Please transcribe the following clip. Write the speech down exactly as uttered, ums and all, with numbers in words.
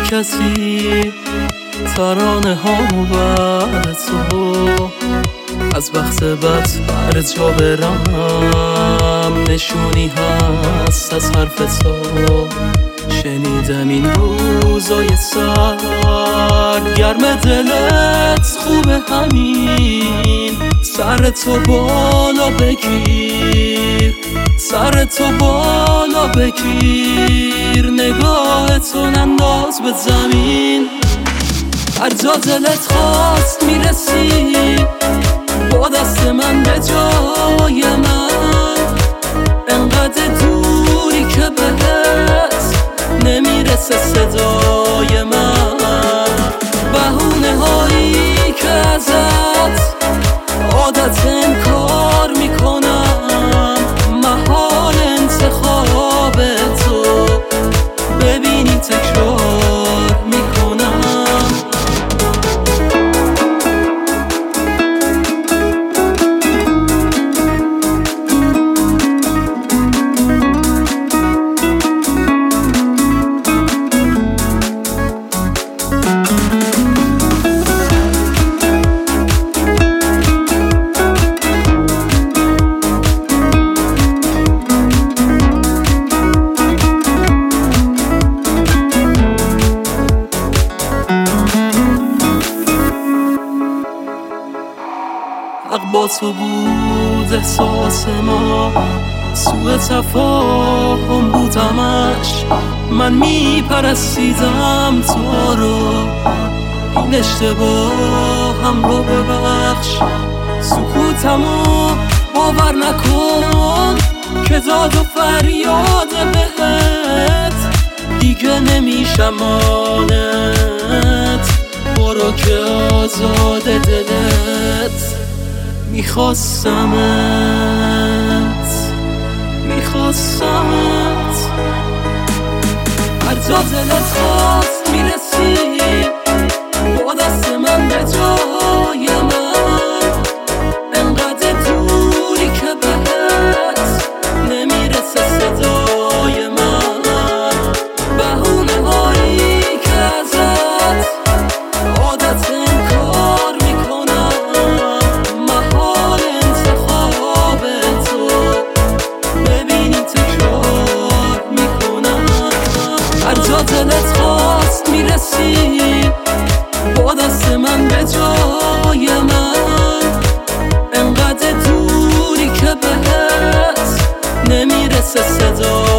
کسی ترانه ها بر تو، از وقت بد هر جا برم نشونی هست از حرف تو. شنیدم این روزای سرد گرم دلت خوبه همین، سر تو بالا بگیر، سر تو بالا بگیر، نگاه تو ننداز به زمین. هر جا دلت خواست میرسی با دست من به جای من، انقدر دوری که بهت نمیرسه صدای من. بهونه هایی که ازت عادت انکار میکنم، محال انتخاب تو ببینی تکرار میکنم. حق با تو بود احساس ما، سوء تفاهم بود همش. من میپرستیدم تو رو، این اشتباهم رو ببخش. سکوتمو باور نکن که داد و فریاد بهت دیگه نمیشم مانت. برو که آزاد دلت، میخواستمت میخواستمت. هر جا دلت خواست میرسی با دست من به جای من، انقدر دوری که بهت نمیرسه صدای من. بهونه هایی که ازت عادت انکار میکنم، محال انتخاب تو ببینی تکرار میکنم. هر جا دلت خواست میرسی با دست من به جای من، انقدر دوری که بهت نمیرسه صدا